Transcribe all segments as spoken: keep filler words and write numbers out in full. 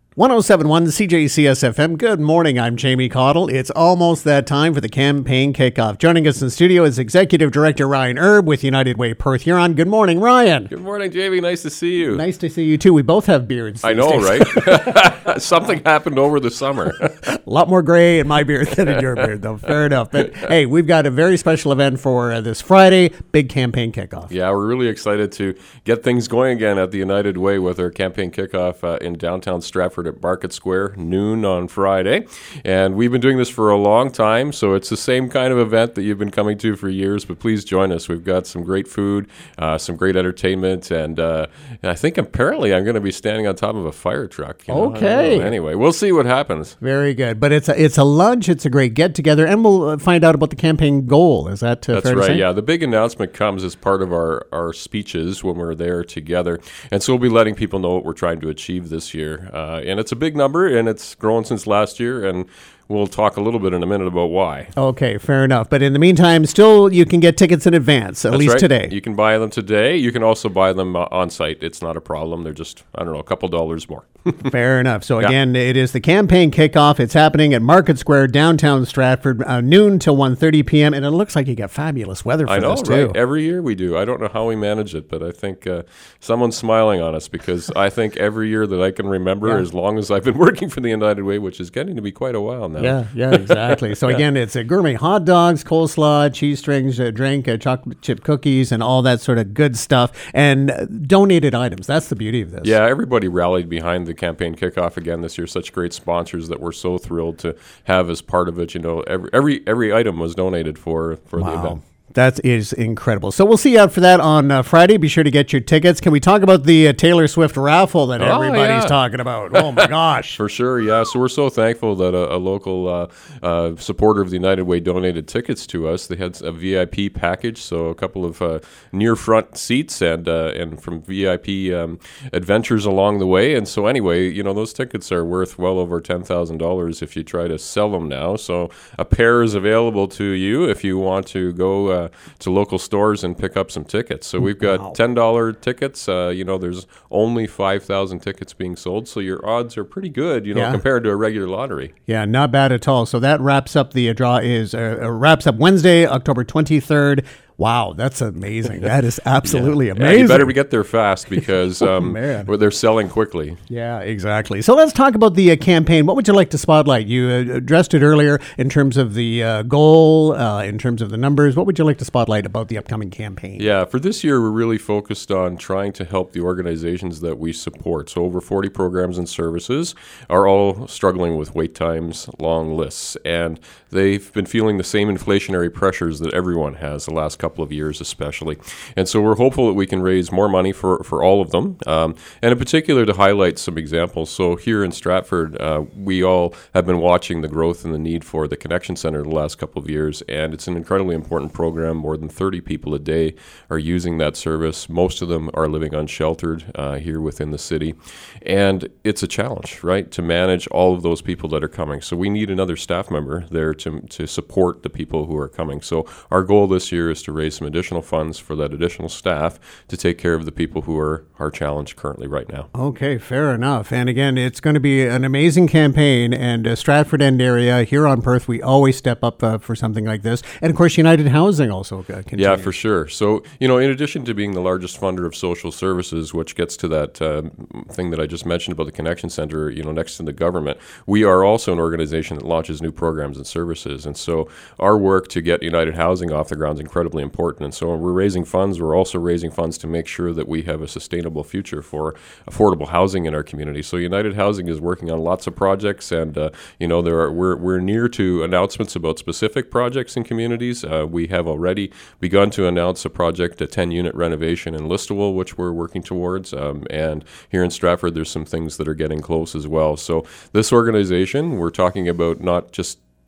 one oh seven point one C J C S F M. Good morning. I'm Jamie Cottle. It's almost that time for the campaign kickoff. Joining us in the studio is Executive Director Ryan Erb with United Way Perth Huron. Good morning, Ryan. Good morning, Jamie. Nice to see you. Nice to see you, too. We both have beards. I know, days. right? Something happened over the summer. A lot more gray in my beard than in your beard, though. Fair enough. But, hey, we've got a very special event for uh, this Friday, big campaign kickoff. Yeah, we're really excited to get things going again at the United Way with our campaign kickoff uh, in downtown Stratford at Market Square, noon on Friday. And we've been doing this for a long time, so it's the same kind of event that you've been coming to for years, but please join us. We've got some great food, uh, some great entertainment, and, uh, and I think apparently I'm going to be standing on top of a fire truck. You know? Okay. Anyway, we'll see what happens. Very good. But it's a, it's a lunch, it's a great get-together, and we'll find out about the campaign goal. Is that uh, That's fair to right, say? yeah. The big announcement comes as part of our, our speeches when we're there together. And so we'll be letting people know what we're trying to achieve this year. Uh, and it's a big number, and it's grown since last year, and we'll talk a little bit in a minute about why. Okay, fair enough. But in the meantime, still, you can get tickets in advance, at That's least right. today. You can buy them today. You can also buy them uh, on site. It's not a problem. They're just, I don't know, a couple dollars more. Fair enough. So Yeah. again, it is the campaign kickoff. It's happening at Market Square, downtown Stratford, uh, noon till one thirty p.m. And it looks like you got fabulous weather for I know, this, too. right? Every year we do. I don't know how we manage it, but I think uh, someone's smiling on us because I think every year that I can remember, Yeah. as long as I've been working for the United Way, which is getting to be quite a while now. Yeah, yeah, exactly. So again, it's a gourmet hot dogs, coleslaw, cheese strings, a drink, uh, chocolate chip cookies, and all that sort of good stuff, and uh, donated items. That's the beauty of this. Yeah, everybody rallied behind the campaign kickoff again this year. Such great sponsors that we're so thrilled to have as part of it. You know, every every every item was donated for for Wow. the event. That is incredible. So we'll see you out for that on uh, Friday. Be sure to get your tickets. Can we talk about the uh, Taylor Swift raffle that Oh, everybody's yeah. talking about? Oh, my gosh. For sure, yeah. So we're so thankful that a, a local uh, uh, supporter of the United Way donated tickets to us. They had a V I P package, so a couple of uh, near front seats and uh, and from V I P um, adventures along the way. And so anyway, you know, those tickets are worth well over ten thousand dollars if you try to sell them now. So a pair is available to you if you want to go uh, to local stores and pick up some tickets. So we've got Wow. ten dollars tickets. Uh, you know, there's only five thousand tickets being sold, so your odds are pretty good, you know, Yeah. compared to a regular lottery. Yeah, not bad at all. So that wraps up the uh, draw is uh, uh, wraps up Wednesday, October twenty-third. Wow, that's amazing. That is absolutely Yeah, amazing. you better get there fast because um, man. well, they're selling quickly. Yeah, exactly. So let's talk about the uh, campaign. What would you like to spotlight? You uh, addressed it earlier in terms of the uh, goal, uh, in terms of the numbers. What would you like to spotlight about the upcoming campaign? Yeah, for this year, we're really focused on trying to help the organizations that we support. So over forty programs and services are all struggling with wait times, long lists, and they've been feeling the same inflationary pressures that everyone has the last couple of years especially. And so we're hopeful that we can raise more money for, for all of them, um, and in particular to highlight some examples. So here in Stratford, uh, we all have been watching the growth and the need for the Connection Center the last couple of years, and it's an incredibly important program. More than thirty people a day are using that service. Most of them are living unsheltered uh, here within the city, and it's a challenge, right, to manage all of those people that are coming. So we need another staff member there to, to support the people who are coming. So our goal this year is to raise some additional funds for that additional staff to take care of the people who are our challenge currently right now. Okay, fair enough. And again, it's going to be an amazing campaign. And uh, Stratford End area here on Perth, we always step up uh, for something like this. And of course, United Housing also uh, continues. Yeah, for sure. So, you know, in addition to being the largest funder of social services, which gets to that uh, thing that I just mentioned about the Connection Center, you know, next to the government, we are also an organization that launches new programs and services. And so our work to get United Housing off the ground is incredibly important. And so when we're raising funds, we're also raising funds to make sure that we have a sustainable future for affordable housing in our community. So United Housing is working on lots of projects, and uh, you know, there are we're we're near to announcements about specific projects in communities. Uh, we have already begun to announce a project, a ten-unit renovation in Listowel, which we're working towards. Um, and here in Stratford, there's some things that are getting close as well. So this organization, we're talking about not just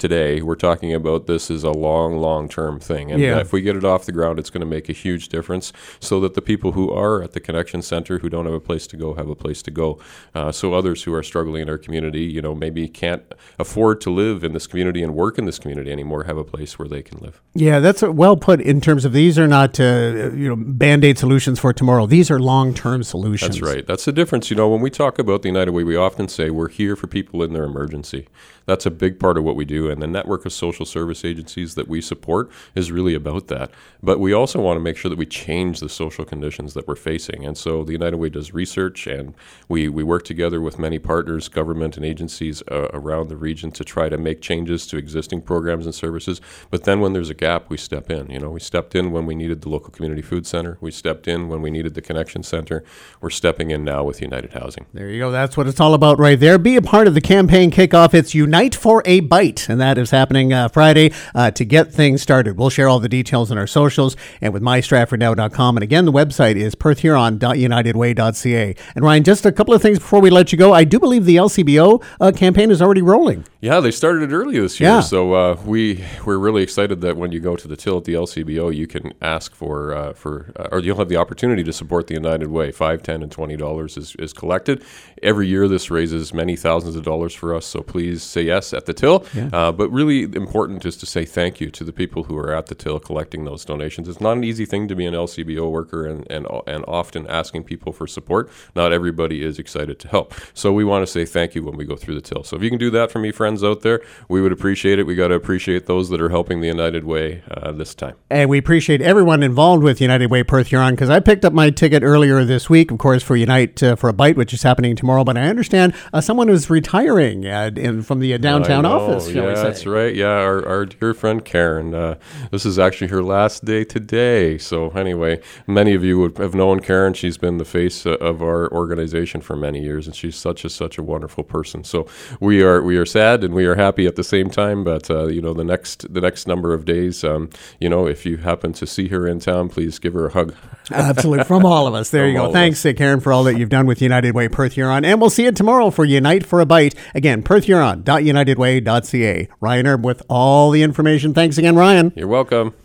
today. We're talking about this as a long, long-term thing. And Yeah. uh, if we get it off the ground, it's going to make a huge difference so that the people who are at the Connection Center who don't have a place to go have a place to go. Uh, so others who are struggling in our community, you know, maybe can't afford to live in this community and work in this community anymore, have a place where they can live. Yeah, that's well put in terms of these are not, uh, you know, Band-Aid solutions for tomorrow. These are long-term solutions. That's right. That's the difference. You know, when we talk about the United Way, we often say we're here for people in their emergency. That's a big part of what we do. And the network of social service agencies that we support is really about that. But we also want to make sure that we change the social conditions that we're facing. And so the United Way does research, and we, we work together with many partners, government and agencies uh, around the region to try to make changes to existing programs and services. But then when there's a gap, we step in. You know, we stepped in when we needed the local community food center. We stepped in when we needed the Connection Center. We're stepping in now with United Housing. There you go. That's what it's all about right there. Be a part of the campaign kickoff. It's Unite for a Bite, and that is happening uh, Friday uh, to get things started. We'll share all the details on our socials and with my stratford now dot com. And again, the website is perth huron dot united way dot c a. And Ryan, just a couple of things before we let you go. I do believe the L C B O uh, campaign is already rolling. Yeah, they started it early this year. Yeah. So uh, we, we're really excited that when you go to the till at the L C B O, you can ask for, uh, for uh, or you'll have the opportunity to support the United Way. Five, ten, and twenty dollars is, is collected. Every year this raises many thousands of dollars for us, so please say yes at the till. Yeah. Uh, but really important is to say thank you to the people who are at the till collecting those donations. It's not an easy thing to be an L C B O worker, and, and, and often asking people for support. Not everybody is excited to help. So we want to say thank you when we go through the till. So if you can do that for me, friends out there, we would appreciate it. We got to appreciate those that are helping the United Way uh, this time. And we appreciate everyone involved with United Way Perth Huron, because I picked up my ticket earlier this week, of course, for Unite uh, for a Bite, which is happening tomorrow. But I understand uh, someone is retiring uh, in, from the uh, downtown I know. office, shall yeah, we say. That's right. Yeah, our, our dear friend Karen. Uh, this is actually her last day today. So anyway, many of you would have known Karen. She's been the face uh, of our organization for many years, and she's such a such a wonderful person. So we are we are sad and we are happy at the same time. But uh, you know, the next the next number of days, um, you know, if you happen to see her in town, please give her a hug. Absolutely. From all of us. There From you all go. of Thanks, uh, Karen, for all that you've done with United Way Perth Huron. And we'll see you tomorrow for Unite for a Bite. Again, perth huron dot united way dot c a. Ryan Erb with all the information. Thanks again, Ryan. You're welcome.